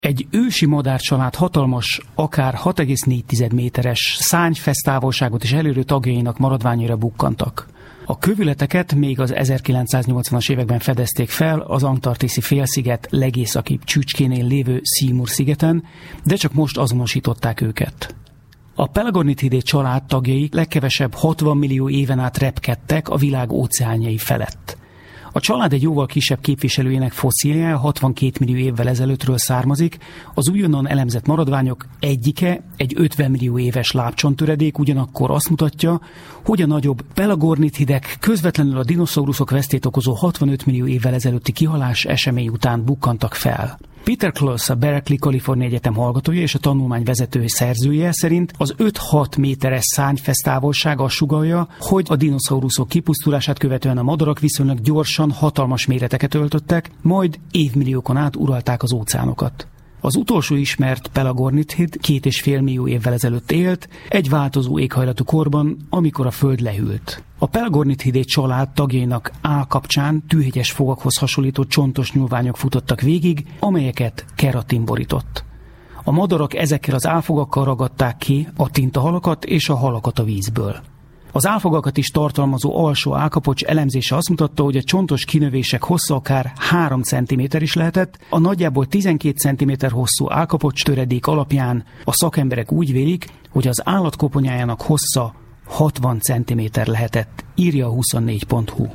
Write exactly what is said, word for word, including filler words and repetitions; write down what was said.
Egy ősi madárcsalád hatalmas, akár hat egész négy méteres szárnyfesztávolságot és elérő tagjainak maradványaira bukkantak. A kövületeket még az ezerkilencszáznyolcvanas években fedezték fel az antarktiszi félsziget legészakibb csücskénél lévő Seymour szigeten, de csak most azonosították őket. A Pelagornithidae család tagjai legkevesebb hatvan millió éven át repkedtek a világ óceánjai felett. A család egy jóval kisebb képviselőjének fosszílje hatvankét millió évvel ezelőttről származik, az újonnan elemzett maradványok egyike, egy ötven millió éves lábcsonttöredék ugyanakkor azt mutatja, hogy a nagyobb Pelagornithidek közvetlenül a dinoszauruszok vesztét okozó hatvanöt millió évvel ezelőtti kihalás esemény után bukkantak fel. Peter Closs, a Berkeley Kalifornia Egyetem hallgatója és a tanulmány vezető szerzője szerint az öt-hat méteres szárnyfesztávolság azt sugallja, hogy a dinoszauruszok kipusztulását követően a madarak viszonylag gyorsan hatalmas méreteket öltöttek, majd évmilliókon át uralták az óceánokat. Az utolsó ismert Pelagornithid két és fél millió évvel ezelőtt élt, egy változó éghajlatú korban, amikor a Föld lehűlt. A Pelagornithidae család tagjainak állkapcsán tűhegyes fogakhoz hasonlító csontos nyúlványok futottak végig, amelyeket keratin borított. A madarak ezekkel az állfogakkal ragadták ki a tintahalakat és a halakat a vízből. Az állfogakat is tartalmazó alsó állkapocs elemzése azt mutatta, hogy a csontos kinövések hossza akár három centiméter is lehetett, a nagyjából tizenkét centiméter hosszú állkapocs töredék alapján a szakemberek úgy vélik, hogy az állat koponyájának hossza hatvan centiméter lehetett, írja a huszonnégy pont hu.